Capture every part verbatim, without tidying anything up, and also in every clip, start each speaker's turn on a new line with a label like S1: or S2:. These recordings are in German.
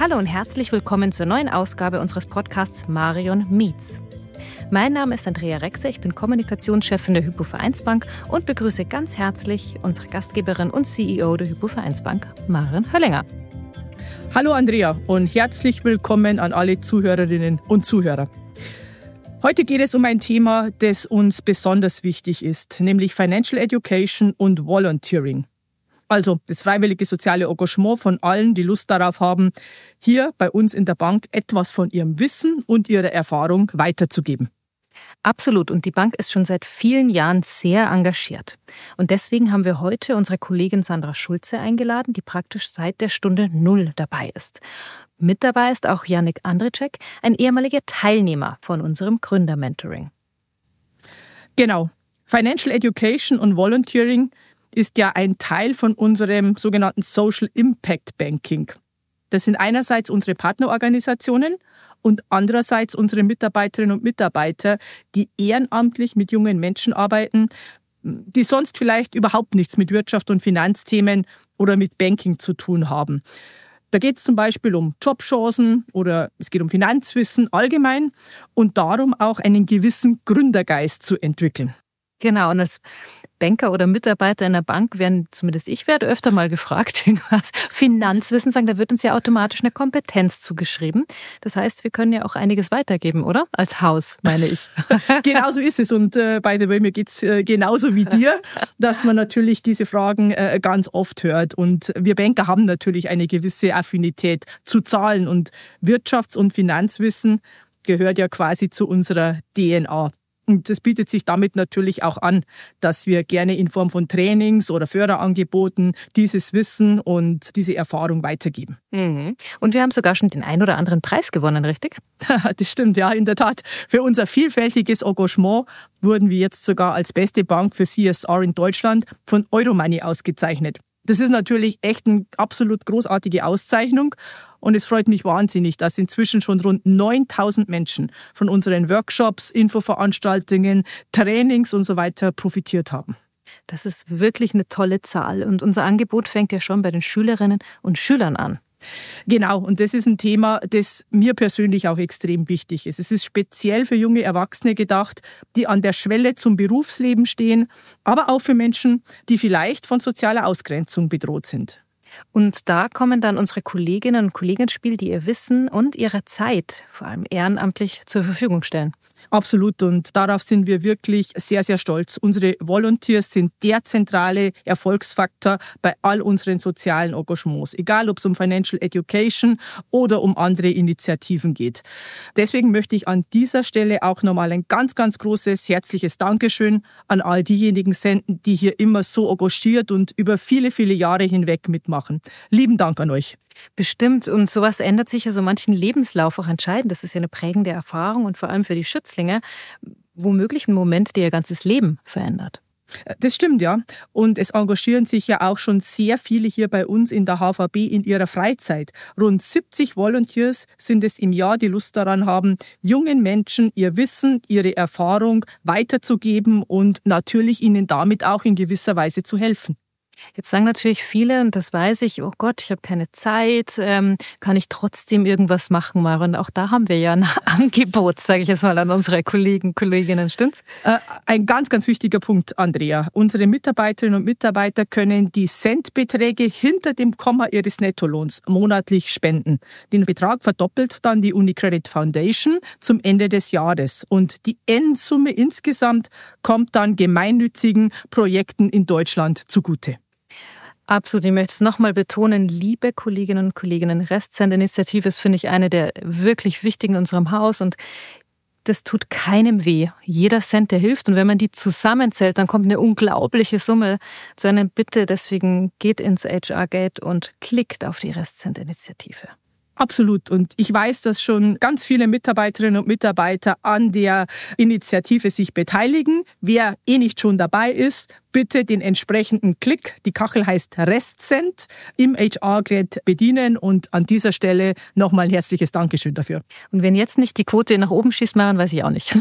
S1: Hallo und herzlich willkommen zur neuen Ausgabe unseres Podcasts Marion Meets. Mein Name ist Andrea Rexer, ich bin Kommunikationschefin der Hypo-Vereinsbank und begrüße ganz herzlich unsere Gastgeberin und C E O der Hypo-Vereinsbank, Marion Höllinger.
S2: Hallo Andrea und herzlich willkommen an alle Zuhörerinnen und Zuhörer. Heute geht es um ein Thema, das uns besonders wichtig ist, nämlich Financial Education und Volunteering. Also das freiwillige soziale Engagement von allen, die Lust darauf haben, hier bei uns in der Bank etwas von ihrem Wissen und ihrer Erfahrung weiterzugeben.
S1: Absolut. Und die Bank ist schon seit vielen Jahren sehr engagiert. Und deswegen haben wir heute unsere Kollegin Sandra Schulze eingeladen, die praktisch seit der Stunde Null dabei ist. Mit dabei ist auch Yannick Andrzejczyk, ein ehemaliger Teilnehmer von unserem Gründermentoring.
S2: Genau. Financial Education und Volunteering ist ja ein Teil von unserem sogenannten Social Impact Banking. Das sind einerseits unsere Partnerorganisationen und andererseits unsere Mitarbeiterinnen und Mitarbeiter, die ehrenamtlich mit jungen Menschen arbeiten, die sonst vielleicht überhaupt nichts mit Wirtschaft und Finanzthemen oder mit Banking zu tun haben. Da geht es zum Beispiel um Jobchancen oder es geht um Finanzwissen allgemein und darum auch einen gewissen Gründergeist zu entwickeln.
S1: Genau, und als Banker oder Mitarbeiter in der Bank werden, zumindest ich werde öfter mal gefragt, irgendwas Finanzwissen sagen, da wird uns ja automatisch eine Kompetenz zugeschrieben. Das heißt, wir können ja auch einiges weitergeben, oder? Als Haus, meine ich.
S2: Genau so ist es und äh, by the way, mir geht's äh, genauso wie dir, dass man natürlich diese Fragen äh, ganz oft hört und wir Banker haben natürlich eine gewisse Affinität zu Zahlen und Wirtschafts- und Finanzwissen gehört ja quasi zu unserer D N A. Und das bietet sich damit natürlich auch an, dass wir gerne in Form von Trainings oder Förderangeboten dieses Wissen und diese Erfahrung weitergeben.
S1: Mhm. Und wir haben sogar schon den ein oder anderen Preis gewonnen, richtig?
S2: Das stimmt, ja, in der Tat. Für unser vielfältiges Engagement wurden wir jetzt sogar als beste Bank für C S R in Deutschland von Euromoney ausgezeichnet. Das ist natürlich echt eine absolut großartige Auszeichnung und es freut mich wahnsinnig, dass inzwischen schon rund neuntausend Menschen von unseren Workshops, Infoveranstaltungen, Trainings und so weiter profitiert haben.
S1: Das ist wirklich eine tolle Zahl und unser Angebot fängt ja schon bei den Schülerinnen und Schülern an.
S2: Genau, und das ist ein Thema, das mir persönlich auch extrem wichtig ist. Es ist speziell für junge Erwachsene gedacht, die an der Schwelle zum Berufsleben stehen, aber auch für Menschen, die vielleicht von sozialer Ausgrenzung bedroht sind.
S1: Und da kommen dann unsere Kolleginnen und Kollegen ins Spiel, die ihr Wissen und ihre Zeit, vor allem ehrenamtlich, zur Verfügung stellen.
S2: Absolut und darauf sind wir wirklich sehr, sehr stolz. Unsere Volunteers sind der zentrale Erfolgsfaktor bei all unseren sozialen Engagements, egal ob es um Financial Education oder um andere Initiativen geht. Deswegen möchte ich an dieser Stelle auch nochmal ein ganz, ganz großes, herzliches Dankeschön an all diejenigen senden, die hier immer so engagiert und über viele, viele Jahre hinweg mitmachen. Lieben Dank an euch.
S1: Bestimmt. Und sowas ändert sich ja so manchen Lebenslauf auch entscheidend. Das ist ja eine prägende Erfahrung und vor allem für die Schützlinge womöglich ein Moment, der ihr ganzes Leben verändert.
S2: Das stimmt, ja. Und es engagieren sich ja auch schon sehr viele hier bei uns in der H V B in ihrer Freizeit. Rund siebzig Volunteers sind es im Jahr, die Lust daran haben, jungen Menschen ihr Wissen, ihre Erfahrung weiterzugeben und natürlich ihnen damit auch in gewisser Weise zu helfen.
S1: Jetzt sagen natürlich viele, und das weiß ich, oh Gott, ich habe keine Zeit, ähm, kann ich trotzdem irgendwas machen, Mara? Und auch da haben wir ja ein Angebot, sage ich jetzt mal an unsere Kollegen, Kolleginnen, stimmt's? Äh,
S2: ein ganz, ganz wichtiger Punkt, Andrea. Unsere Mitarbeiterinnen und Mitarbeiter können die Centbeträge hinter dem Komma ihres Nettolohns monatlich spenden. Den Betrag verdoppelt dann die UniCredit Foundation zum Ende des Jahres. Und die Endsumme insgesamt kommt dann gemeinnützigen Projekten in Deutschland zugute.
S1: Absolut, ich möchte es nochmal betonen, liebe Kolleginnen und Kollegen, Restcent-Initiative ist, finde ich, eine der wirklich wichtigen in unserem Haus und das tut keinem weh. Jeder Cent, der hilft und wenn man die zusammenzählt, dann kommt eine unglaubliche Summe zu einer Bitte. Deswegen geht ins H R-Gate und klickt auf die Restcent-Initiative.
S2: Absolut. Und ich weiß, dass schon ganz viele Mitarbeiterinnen und Mitarbeiter an der Initiative sich beteiligen. Wer eh nicht schon dabei ist, bitte den entsprechenden Klick, die Kachel heißt Restsend, im H R-Gerät bedienen und an dieser Stelle nochmal ein herzliches Dankeschön dafür.
S1: Und wenn jetzt nicht die Quote nach oben schießt, Maren, weiß ich auch nicht.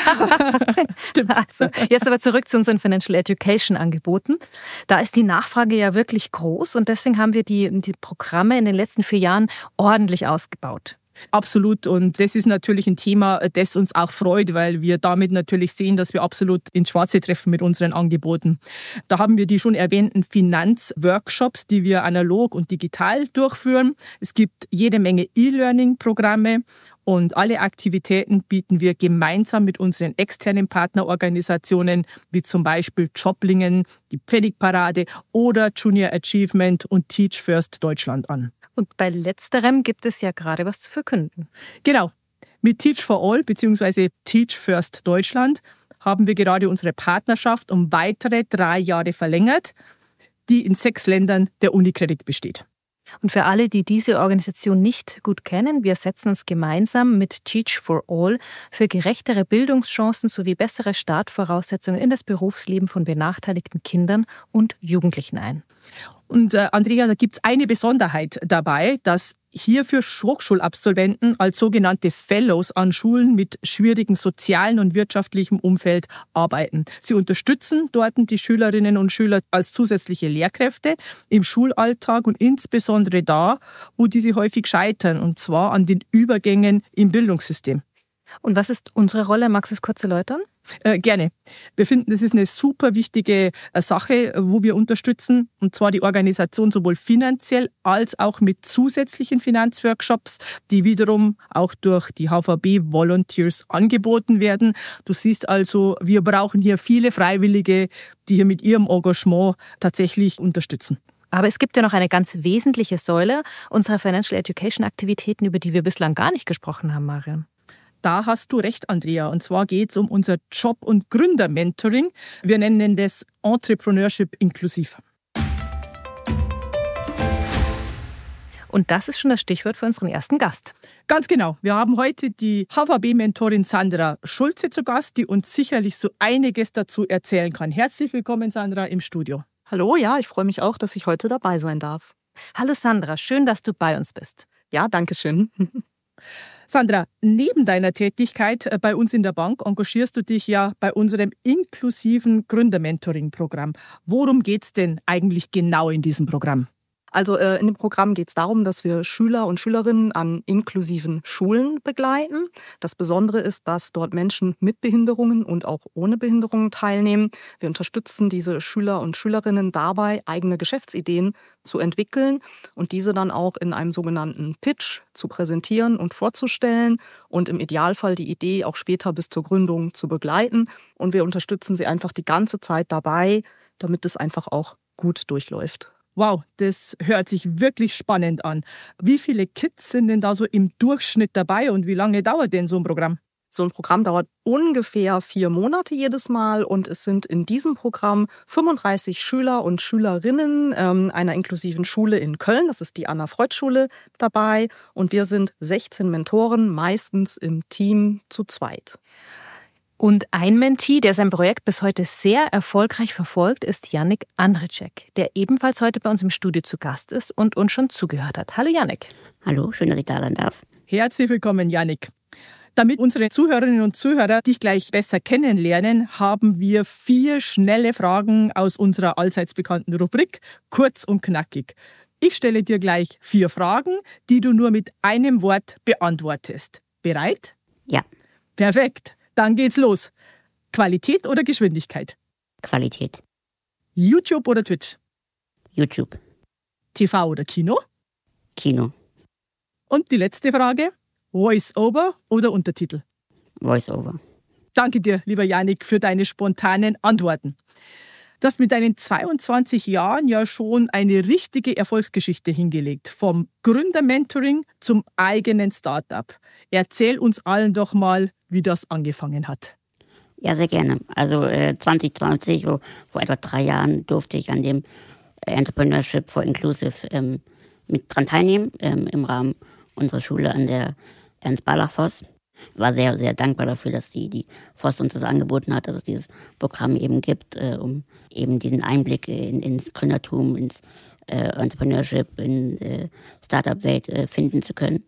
S2: Stimmt.
S1: Also, jetzt aber zurück zu unseren Financial Education Angeboten. Da ist die Nachfrage ja wirklich groß und deswegen haben wir die, die Programme in den letzten vier Jahren ordentlich ausgebaut.
S2: Absolut. Und das ist natürlich ein Thema, das uns auch freut, weil wir damit natürlich sehen, dass wir absolut ins Schwarze treffen mit unseren Angeboten. Da haben wir die schon erwähnten Finanzworkshops, die wir analog und digital durchführen. Es gibt jede Menge E-Learning-Programme und alle Aktivitäten bieten wir gemeinsam mit unseren externen Partnerorganisationen, wie zum Beispiel Joblingen, die Pfennigparade oder Junior Achievement und Teach First Deutschland an.
S1: Und bei letzterem gibt es ja gerade was zu verkünden.
S2: Genau. Mit Teach for All bzw. Teach First Deutschland haben wir gerade unsere Partnerschaft um weitere drei Jahre verlängert, die in sechs Ländern der Unicredit besteht.
S1: Und für alle, die diese Organisation nicht gut kennen, wir setzen uns gemeinsam mit Teach for All für gerechtere Bildungschancen sowie bessere Startvoraussetzungen in das Berufsleben von benachteiligten Kindern und Jugendlichen ein.
S2: Und äh, Andrea, da gibt's eine Besonderheit dabei, dass hier für Hochschulabsolventen als sogenannte Fellows an Schulen mit schwierigem sozialen und wirtschaftlichem Umfeld arbeiten. Sie unterstützen dort die Schülerinnen und Schüler als zusätzliche Lehrkräfte im Schulalltag und insbesondere da, wo diese häufig scheitern, und zwar an den Übergängen im Bildungssystem.
S1: Und was ist unsere Rolle? Magst du es kurz erläutern?
S2: Äh, gerne. Wir finden, das ist eine super wichtige äh, Sache, wo wir unterstützen, und zwar die Organisation sowohl finanziell als auch mit zusätzlichen Finanzworkshops, die wiederum auch durch die H V B Volunteers angeboten werden. Du siehst also, wir brauchen hier viele Freiwillige, die hier mit ihrem Engagement tatsächlich unterstützen.
S1: Aber es gibt ja noch eine ganz wesentliche Säule unserer Financial Education Aktivitäten, über die wir bislang gar nicht gesprochen haben, Marion.
S2: Da hast du recht, Andrea. Und zwar geht es um unser Job- und Gründer-Mentoring. Wir nennen das Entrepreneurship inklusiv.
S1: Und das ist schon das Stichwort für unseren ersten Gast.
S2: Ganz genau. Wir haben heute die H V B-Mentorin Sandra Schulze zu Gast, die uns sicherlich so einiges dazu erzählen kann. Herzlich willkommen, Sandra, im Studio.
S3: Hallo, ja, ich freue mich auch, dass ich heute dabei sein darf.
S1: Hallo Sandra, schön, dass du bei uns bist.
S3: Ja, danke schön.
S2: Sandra, neben deiner Tätigkeit bei uns in der Bank engagierst du dich ja bei unserem inklusiven Gründer-Mentoring-Programm. Worum geht's denn eigentlich genau in diesem Programm?
S3: Also äh, in dem Programm geht es darum, dass wir Schüler und Schülerinnen an inklusiven Schulen begleiten. Das Besondere ist, dass dort Menschen mit Behinderungen und auch ohne Behinderungen teilnehmen. Wir unterstützen diese Schüler und Schülerinnen dabei, eigene Geschäftsideen zu entwickeln und diese dann auch in einem sogenannten Pitch zu präsentieren und vorzustellen und im Idealfall die Idee auch später bis zur Gründung zu begleiten. Und wir unterstützen sie einfach die ganze Zeit dabei, damit es einfach auch gut durchläuft.
S2: Wow, das hört sich wirklich spannend an. Wie viele Kids sind denn da so im Durchschnitt dabei und wie lange dauert denn so ein Programm?
S3: So ein Programm dauert ungefähr vier Monate jedes Mal und es sind in diesem Programm fünfunddreißig Schüler und Schülerinnen ähm, einer inklusiven Schule in Köln, das ist die Anna-Freud-Schule, dabei und wir sind sechzehn Mentoren, meistens im Team zu zweit.
S1: Und ein Mentee, der sein Projekt bis heute sehr erfolgreich verfolgt, ist Yannick Andrzejczyk, der ebenfalls heute bei uns im Studio zu Gast ist und uns schon zugehört hat. Hallo Yannick.
S4: Hallo, schön, dass ich da sein darf.
S2: Herzlich willkommen, Yannick. Damit unsere Zuhörerinnen und Zuhörer dich gleich besser kennenlernen, haben wir vier schnelle Fragen aus unserer allseits bekannten Rubrik, kurz und knackig. Ich stelle dir gleich vier Fragen, die du nur mit einem Wort beantwortest. Bereit?
S4: Ja.
S2: Perfekt. Dann geht's los. Qualität oder Geschwindigkeit?
S4: Qualität.
S2: YouTube oder Twitch?
S4: YouTube.
S2: T V oder Kino?
S4: Kino.
S2: Und die letzte Frage. Voice-over oder Untertitel?
S4: Voice-over.
S2: Danke dir, lieber Yannick, für deine spontanen Antworten. Du hast mit deinen zweiundzwanzig Jahren ja schon eine richtige Erfolgsgeschichte hingelegt. Vom Gründer-Mentoring zum eigenen Startup. Erzähl uns allen doch mal, wie das angefangen hat.
S4: Ja, sehr gerne. Also äh, zwanzig zwanzig, so, vor etwa drei Jahren, durfte ich an dem Entrepreneurship for Inclusive ähm, mit dran teilnehmen, ähm, im Rahmen unserer Schule an der Ernst-Barlach-Voss. war sehr, sehr dankbar dafür, dass die, die Forst uns das angeboten hat, dass es dieses Programm eben gibt, äh, um eben diesen Einblick in, ins Gründertum, ins äh, Entrepreneurship, in äh, Startup-Welt äh, finden zu können.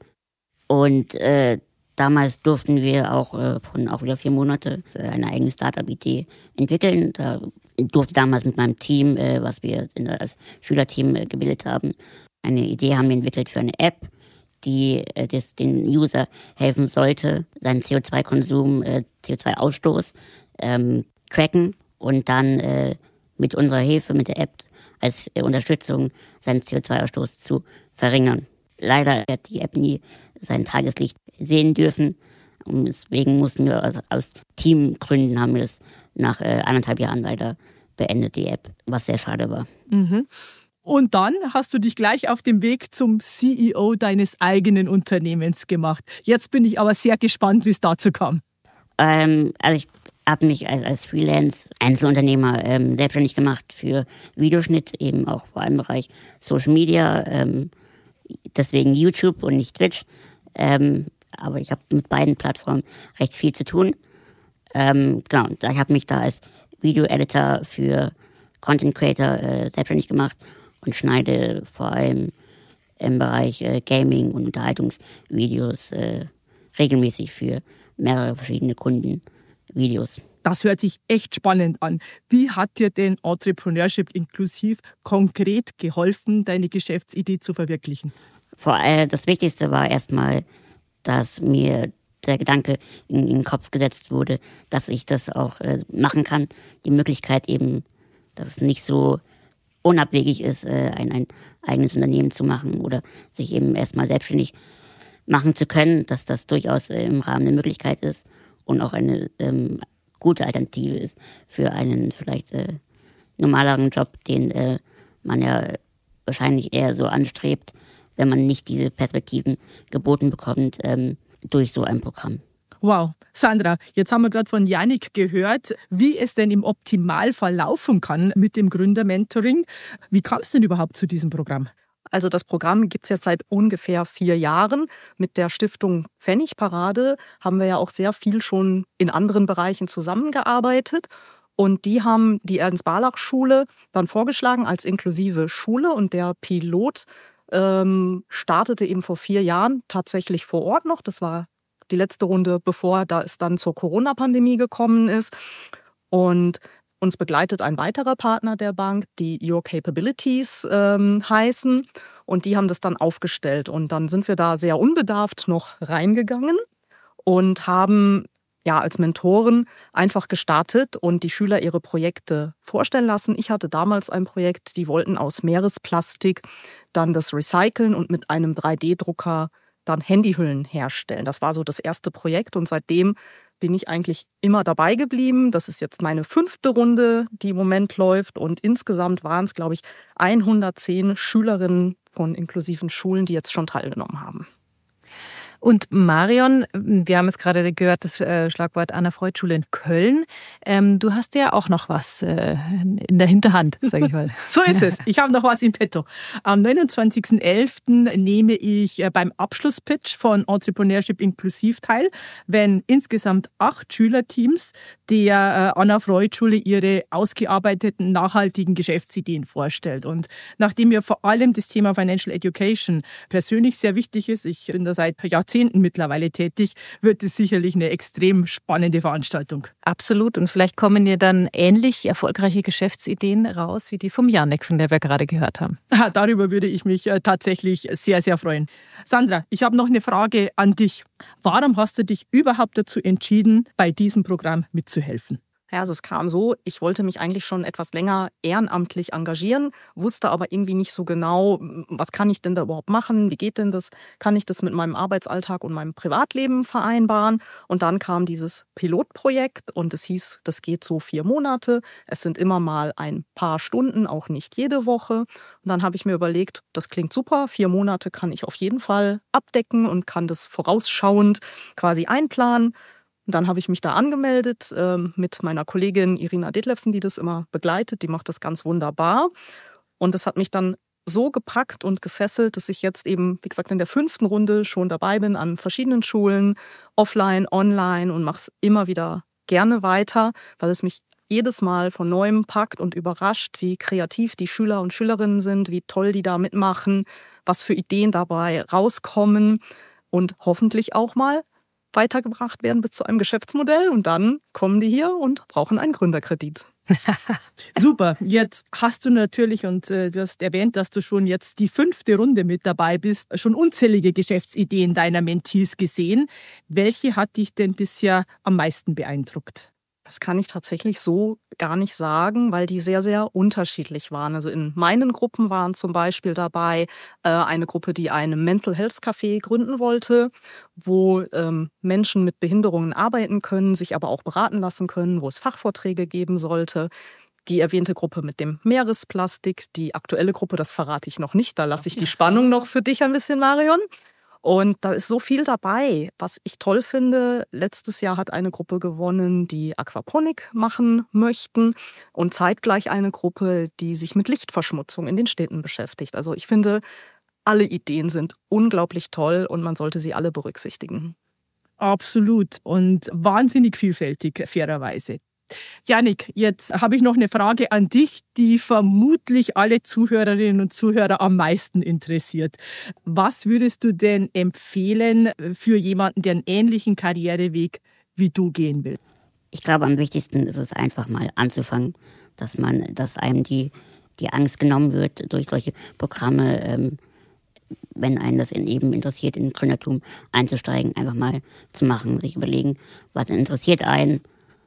S4: Und äh, damals durften wir auch äh, von auch wieder vier Monate äh, eine eigene Startup-Idee entwickeln. Da durfte damals mit meinem Team, äh, was wir in, als Schülerteam äh, gebildet haben, eine Idee haben wir entwickelt für eine App, die äh, des, den User helfen sollte, seinen C O zwei Konsum, äh, C O zwei Ausstoß ähm, tracken und dann äh, mit unserer Hilfe, mit der App als äh, Unterstützung seinen C O zwei Ausstoß zu verringern. Leider hat die App nie sein Tageslicht sehen dürfen. Und deswegen mussten wir also aus Teamgründen haben wir das nach äh, anderthalb Jahren leider beendet, die App, was sehr schade war.
S2: Mhm. Und dann hast du dich gleich auf dem Weg zum C E O deines eigenen Unternehmens gemacht. Jetzt bin ich aber sehr gespannt, wie es dazu kam.
S4: Ähm, also ich habe mich als, als Freelance-Einzelunternehmer ähm, selbstständig gemacht für Videoschnitt, eben auch vor allem im Bereich Social Media, ähm, deswegen YouTube und nicht Twitch. Ähm, aber ich habe mit beiden Plattformen recht viel zu tun. Ähm, genau, ich habe mich da als Video-Editor für Content Creator äh, selbstständig gemacht und schneide vor allem im Bereich äh, Gaming und Unterhaltungsvideos äh, regelmäßig für mehrere verschiedene Kunden Videos.
S2: Das hört sich echt spannend an. Wie hat dir denn Entrepreneurship inklusiv konkret geholfen, deine Geschäftsidee zu verwirklichen?
S4: Vor allem das Wichtigste war erstmal, dass mir der Gedanke in, in den Kopf gesetzt wurde, dass ich das auch äh, machen kann. Die Möglichkeit eben, dass es nicht so unabwegig ist, äh, ein, ein eigenes Unternehmen zu machen oder sich eben erstmal selbstständig machen zu können, dass das durchaus äh, im Rahmen der Möglichkeit ist und auch eine ähm, gute Alternative ist für einen vielleicht äh, normaleren Job, den äh, man ja wahrscheinlich eher so anstrebt, wenn man nicht diese Perspektiven geboten bekommt ähm, durch so ein Programm.
S2: Wow. Sandra, jetzt haben wir gerade von Yannick gehört, wie es denn im Optimalfall laufen kann mit dem Gründermentoring. Wie kam es denn überhaupt zu diesem Programm?
S3: Also das Programm gibt es jetzt seit ungefähr vier Jahren. Mit der Stiftung Pfennigparade haben wir ja auch sehr viel schon in anderen Bereichen zusammengearbeitet. Und die haben die Ernst-Barlach-Schule dann vorgeschlagen als inklusive Schule. Und der Pilot ähm, startete eben vor vier Jahren tatsächlich vor Ort noch. Das war die letzte Runde, bevor da es dann zur Corona-Pandemie gekommen ist. Und uns begleitet ein weiterer Partner der Bank, die Your Capabilities ähm, heißen. Und die haben das dann aufgestellt. Und dann sind wir da sehr unbedarft noch reingegangen und haben ja als Mentoren einfach gestartet und die Schüler ihre Projekte vorstellen lassen. Ich hatte damals ein Projekt, die wollten aus Meeresplastik dann das recyceln und mit einem drei D Drucker dann Handyhüllen herstellen. Das war so das erste Projekt und seitdem bin ich eigentlich immer dabei geblieben. Das ist jetzt meine fünfte Runde, die im Moment läuft und insgesamt waren es, glaube ich, hundertzehn Schülerinnen von inklusiven Schulen, die jetzt schon teilgenommen haben.
S1: Und Marion, wir haben es gerade gehört, das äh, Schlagwort Anna-Freud-Schule in Köln. Ähm, du hast ja auch noch was äh, in der Hinterhand, sage ich mal.
S2: So ist es. Ich habe noch was im Petto. Am neunundzwanzigsten elften nehme ich äh, beim Abschlusspitch von Entrepreneurship inklusiv teil, wenn insgesamt acht Schülerteams der äh, Anna-Freud-Schule ihre ausgearbeiteten, nachhaltigen Geschäftsideen vorstellt. Und nachdem mir vor allem das Thema Financial Education persönlich sehr wichtig ist, ich bin da seit Jahrzehnten mittlerweile tätig, wird es sicherlich eine extrem spannende Veranstaltung.
S1: Absolut. Und vielleicht kommen dir dann ähnlich erfolgreiche Geschäftsideen raus wie die vom Yannick, von der wir gerade gehört haben.
S2: Ja, darüber würde ich mich tatsächlich sehr, sehr freuen. Sandra, ich habe noch eine Frage an dich. Warum hast du dich überhaupt dazu entschieden, bei diesem Programm mitzuhelfen?
S3: Ja, also es kam so, ich wollte mich eigentlich schon etwas länger ehrenamtlich engagieren, wusste aber irgendwie nicht so genau, was kann ich denn da überhaupt machen, wie geht denn das, kann ich das mit meinem Arbeitsalltag und meinem Privatleben vereinbaren? Und dann kam dieses Pilotprojekt und es hieß, das geht so vier Monate, es sind immer mal ein paar Stunden, auch nicht jede Woche. Und dann habe ich mir überlegt, das klingt super, vier Monate kann ich auf jeden Fall abdecken und kann das vorausschauend quasi einplanen. Und dann habe ich mich da angemeldet äh, mit meiner Kollegin Irina Detlefsen, die das immer begleitet. Die macht das ganz wunderbar. Und das hat mich dann so gepackt und gefesselt, dass ich jetzt eben, wie gesagt, in der fünften Runde schon dabei bin an verschiedenen Schulen, offline, online und mache es immer wieder gerne weiter, weil es mich jedes Mal von Neuem packt und überrascht, wie kreativ die Schüler und Schülerinnen sind, wie toll die da mitmachen, was für Ideen dabei rauskommen und hoffentlich auch mal weitergebracht werden bis zu einem Geschäftsmodell. Und dann kommen die hier und brauchen einen Gründerkredit.
S2: Super, jetzt hast du natürlich, und äh, du hast erwähnt, dass du schon jetzt die fünfte Runde mit dabei bist, schon unzählige Geschäftsideen deiner Mentees gesehen. Welche hat dich denn bisher am meisten beeindruckt?
S3: Das kann ich tatsächlich so gar nicht sagen, weil die sehr, sehr unterschiedlich waren. Also in meinen Gruppen waren zum Beispiel dabei äh, eine Gruppe, die ein Mental Health Café gründen wollte, wo ähm, Menschen mit Behinderungen arbeiten können, sich aber auch beraten lassen können, wo es Fachvorträge geben sollte. Die erwähnte Gruppe mit dem Meeresplastik, die aktuelle Gruppe, das verrate ich noch nicht, da lasse ich die Spannung noch für dich ein bisschen, Marion. Und da ist so viel dabei, was ich toll finde. Letztes Jahr hat eine Gruppe gewonnen, die Aquaponik machen möchten und zeitgleich eine Gruppe, die sich mit Lichtverschmutzung in den Städten beschäftigt. Also ich finde, alle Ideen sind unglaublich toll und man sollte sie alle berücksichtigen.
S2: Absolut und wahnsinnig vielfältig, fairerweise. Jannik, jetzt habe ich noch eine Frage an dich, die vermutlich alle Zuhörerinnen und Zuhörer am meisten interessiert. Was würdest du denn empfehlen für jemanden, der einen ähnlichen Karriereweg wie du gehen will?
S4: Ich glaube, am wichtigsten ist es einfach mal anzufangen, dass man, dass einem die, die Angst genommen wird durch solche Programme, ähm, wenn einen das eben interessiert, in Gründertum einzusteigen, einfach mal zu machen, sich überlegen, was interessiert einen,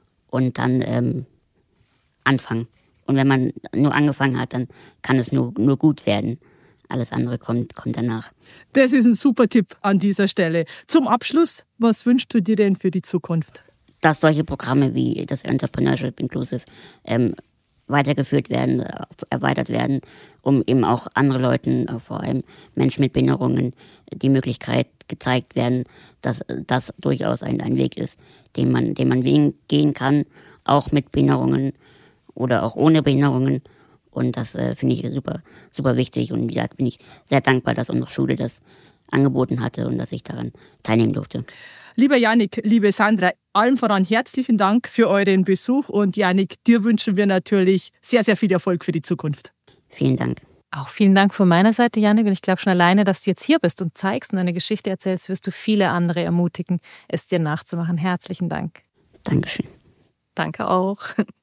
S4: und dann ähm, anfangen. Und wenn man nur angefangen hat, dann kann es nur, nur gut werden. Alles andere kommt, kommt danach.
S2: Das ist ein super Tipp an dieser Stelle. Zum Abschluss, was wünschst du dir denn für die Zukunft?
S4: Dass solche Programme wie das Entrepreneurship Inclusive ähm, weitergeführt werden, erweitert werden, um eben auch andere Leuten, vor allem Menschen mit Behinderungen, die Möglichkeit gezeigt werden, dass das durchaus ein, ein Weg ist, den man, den man gehen kann, auch mit Behinderungen oder auch ohne Behinderungen. Und das äh, finde ich super, super wichtig. Und wie gesagt, bin ich sehr dankbar, dass unsere Schule das angeboten hatte und dass ich daran teilnehmen durfte.
S2: Lieber Jannik, liebe Sandra, allem voran herzlichen Dank für euren Besuch. Und Jannik, dir wünschen wir natürlich sehr, sehr viel Erfolg für die Zukunft.
S4: Vielen Dank.
S1: Auch vielen Dank von meiner Seite, Jannik. Und ich glaube schon alleine, dass du jetzt hier bist und zeigst und eine Geschichte erzählst, wirst du viele andere ermutigen, es dir nachzumachen. Herzlichen Dank.
S4: Dankeschön.
S3: Danke auch.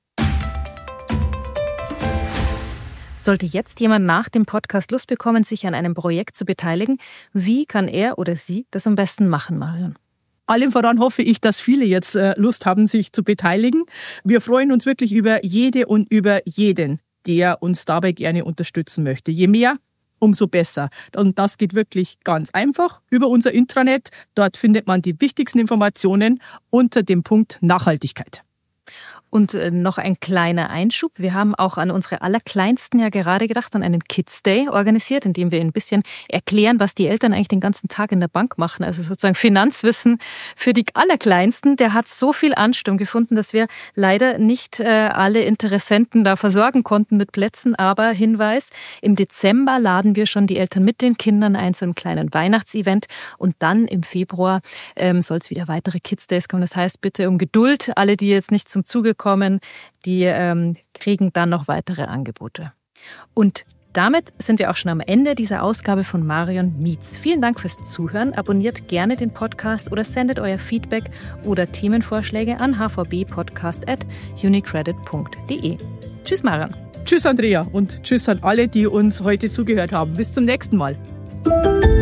S1: Sollte jetzt jemand nach dem Podcast Lust bekommen, sich an einem Projekt zu beteiligen, wie kann er oder sie das am besten machen, Marion?
S2: Allem voran hoffe ich, dass viele jetzt Lust haben, sich zu beteiligen. Wir freuen uns wirklich über jede und über jeden, der uns dabei gerne unterstützen möchte. Je mehr, umso besser. Und das geht wirklich ganz einfach über unser Intranet. Dort findet man die wichtigsten Informationen unter dem Punkt Nachhaltigkeit.
S1: Und noch ein kleiner Einschub. Wir haben auch an unsere Allerkleinsten ja gerade gedacht und einen Kids Day organisiert, in dem wir ein bisschen erklären, was die Eltern eigentlich den ganzen Tag in der Bank machen. Also sozusagen Finanzwissen für die Allerkleinsten. Der hat so viel Ansturm gefunden, dass wir leider nicht äh, alle Interessenten da versorgen konnten mit Plätzen. Aber Hinweis, im Dezember laden wir schon die Eltern mit den Kindern ein zu einem kleinen Weihnachtsevent. Und dann im Februar ähm, soll es wieder weitere Kids Days kommen. Das heißt, bitte um Geduld. Alle, die jetzt nicht zum Zuge kommen, die ähm, kriegen dann noch weitere Angebote. Und damit sind wir auch schon am Ende dieser Ausgabe von Marion Meets. Vielen Dank fürs Zuhören. Abonniert gerne den Podcast oder sendet euer Feedback oder Themenvorschläge an h v b podcast at unicredit punkt d e. Tschüss, Marion.
S2: Tschüss, Andrea, und tschüss an alle, die uns heute zugehört haben. Bis zum nächsten Mal.